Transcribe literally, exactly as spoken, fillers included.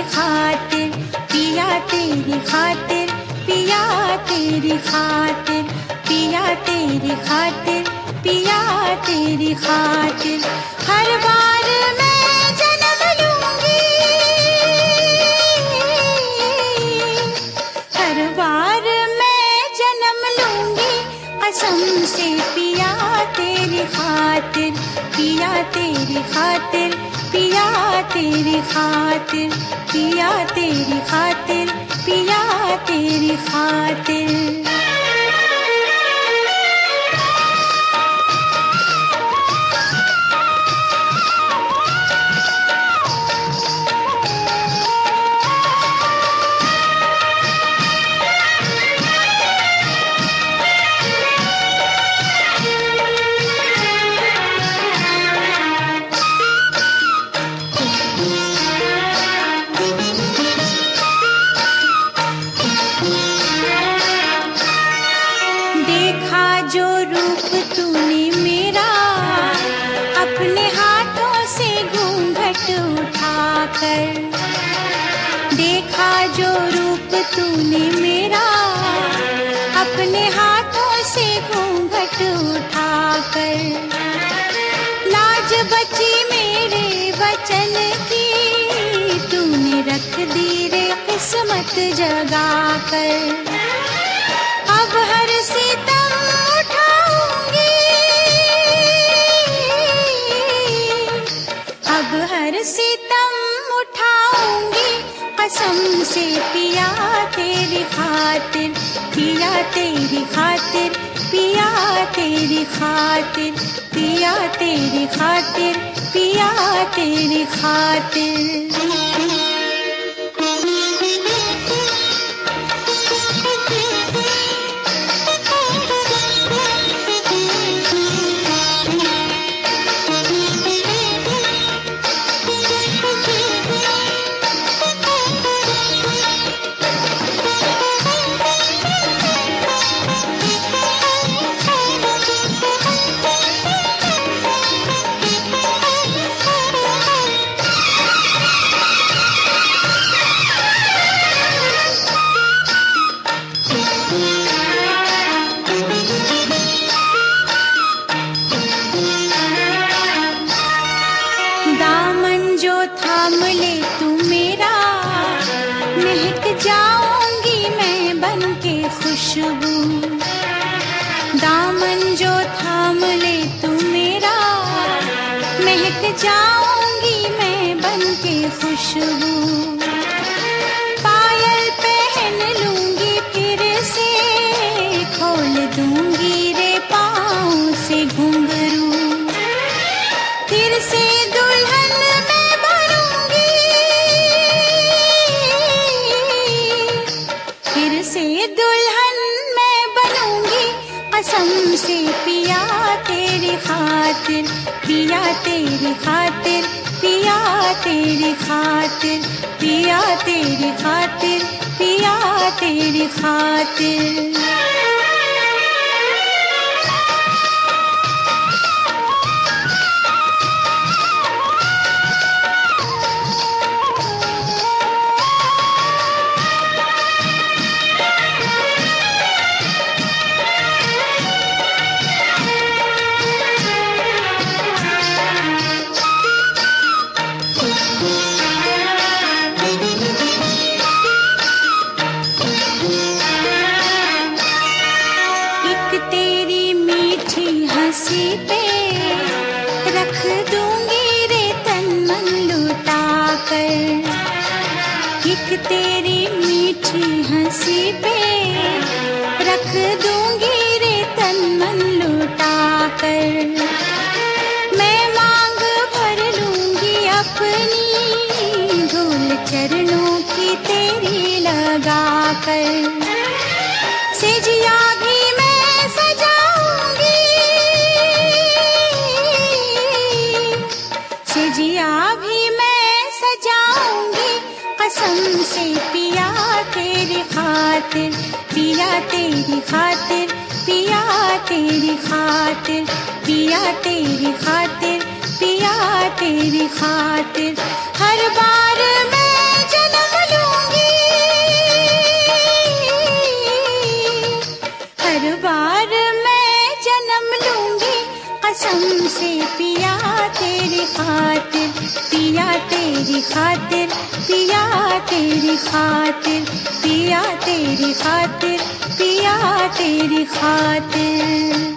तेरी खातिर, पिया तेरी खातिर, पिया तेरी खातिर, पिया तेरी खातिर, पिया तेरी खातिर। हर बार मैं जन्म लूंगी, हर बार मैं जन्म लूंगी कसम से पिया तेरी खातिर, पिया तेरी खातिर, पिया तेरी खातिर, पिया तेरी खातिर, पिया तेरी खातिर। देखा जो रूप तूने मेरा, अपने हाथों से घूंघट उठाकर, देखा जो रूप तूने मेरा, अपने हाथों से घूंघट उठाकर, लाज बची मेरे वचन की, तूने रख दी रे किस्मत जगाकर। अब हर सितम उठाऊंगी, अब हर सितम उठाऊंगी कसम से पिया तेरी खातिर, पिया तेरी खातिर, पिया तेरी खातिर, पिया तेरी खातिर, पिया तेरी खातिर। दामन जो थाम ले तू मेरा, महक जाऊंगी मैं बन के खुशबू। दामन जो थाम ले तू मेरा, महक जाऊंगी मैं बन के खुशबू। पायल पहन लूंगी फिर से, खोल दूंगी रे पाँव से घुंघरू, फिर से दुल्हन मैं बनूंगी, फिर से दुल्हन मैं बनूंगी कसम से पिया तेरी खातिर, पिया तेरी खातिर, पिया तेरी खातिर, पिया तेरी खातिर, पिया तेरी खातिर। हंसी पे रख दूंगी रे तन मन लुटा कर, एक तेरी मीठी हंसी पे रख दूंगी रे तन मन लुटा कर। मैं मांग भर लूंगी अपनी धूल चरणों की तेरी लगा कर, सेजिया भी मैं सजाऊंगी, सेजिया भी मैं सजाऊंगी कसम से पिया तेरी खातिर, पिया तेरी खातिर, पिया तेरी खातिर, पिया तेरी खातिर, पिया तेरी खातिर। हर बार मैं जना तुमसे पिया तेरी खातिर, पिया तेरी खातिर, पिया तेरी खातिर, पिया तेरी खातिर, पिया तेरी खातिर।